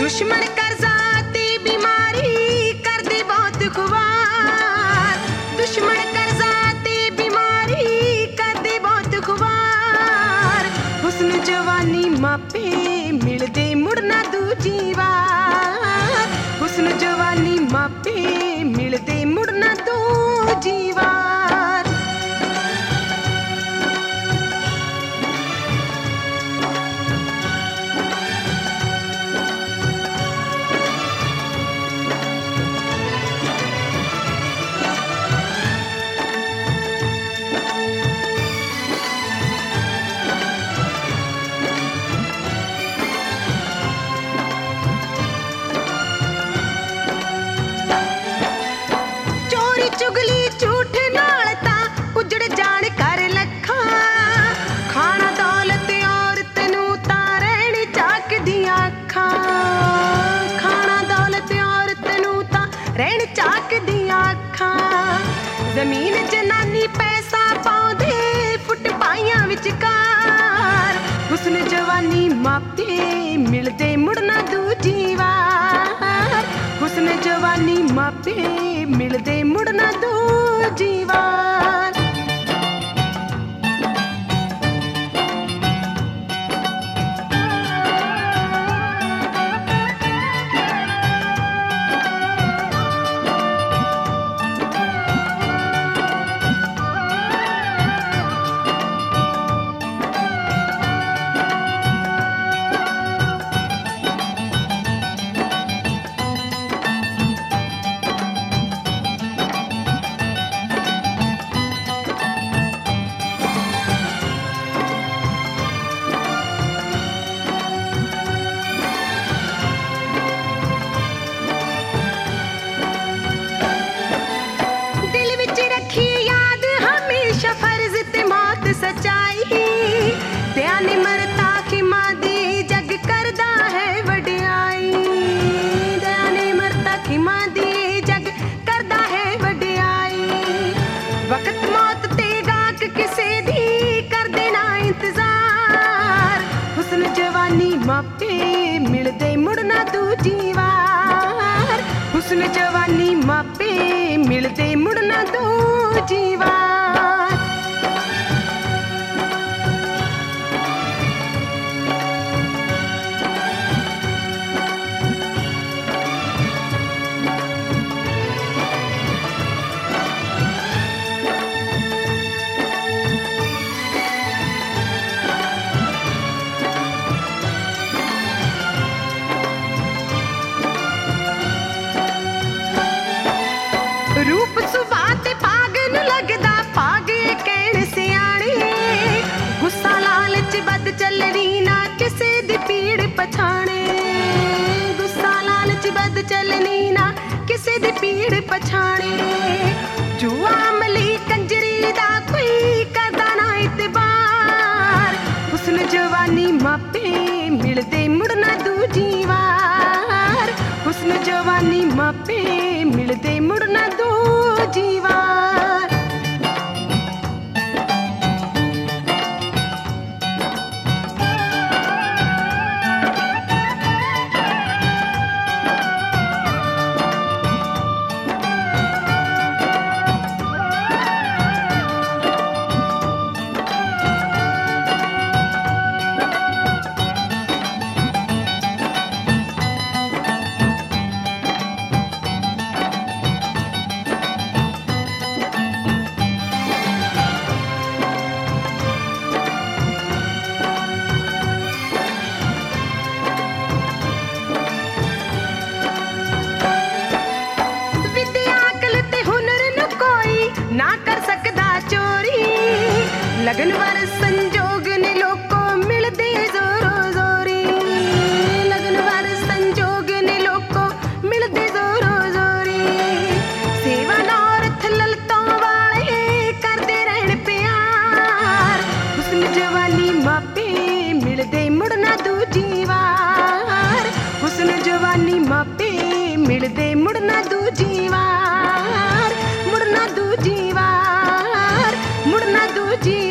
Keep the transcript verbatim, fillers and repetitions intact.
दुश्मन करजाती बीमारी कर दी बहुत खुबार, दुश्मन करजाती बीमारी कर दी बहुत खुबार। हुस्न जवानी मापे मिलदे मुड़ना दूजी वार, हुस्न जवानी मापे मिलदे मुड़ना दूजी वार। चुगली झूठ नाल तां उजड़ जाण कर लखां, खाना दौलत औरत नूं तां रहण झाकदियां अखां, खाना दौलत औरत नूं तां रहण झाकदियां अखां। जमीन जनानी पैसा पाउंदे फुट पाइयां विचकार, हुस्न जवानी मापे मिलदे मुड़ना दूजी वार, हुस्न जवानी मापे मिलदे मुड़ना दूजी वार। सच्चाई ध्यान मरता खिमा दी जग करदा है वड्याई, ध्यान मरता खिमा दी जग करदा है वड्याई। वक्त मौत ते गाक किसे दी कर देना इंतजार, हुस्न जवानी मापे मिलदे मुड़ना दूजी वार, हुस्न जवानी मापे मिलदे मुड़ना दूजी वार। रूप सुभा ते पाग न लगदा पागे कहण सियाणे, गुस्सा लालच बद चलनी ना किसे दी पीड़ पछाणे, गुस्सा लालच बद चलनी ना किसे दी पीड़ पछाणे। जुआ अमली कंजरी दा कोई करदा ना इतबार, हुस्न जवानी मापे मिलदे मुड़ना दूजी वार, हुस्न जवानी मापे मिलदे मुड़ना दूजी वार। ना कर सकदा चोरी लगन वर संजोग ने लोको मिलदे जोरो जोरी, लगन वर संजोग ने लोको मिलदे जोरो जोरी। सेवा नौरथ ललतों वाले करदे रहन प्यार, हुस्न जवानी मापे मिलदे मुड़ना दूजी वार, हुस्न जवानी मापे मिलदे मुड़ना दूजी वार, मुड़ना दूजी वार, मुड़ना दूजी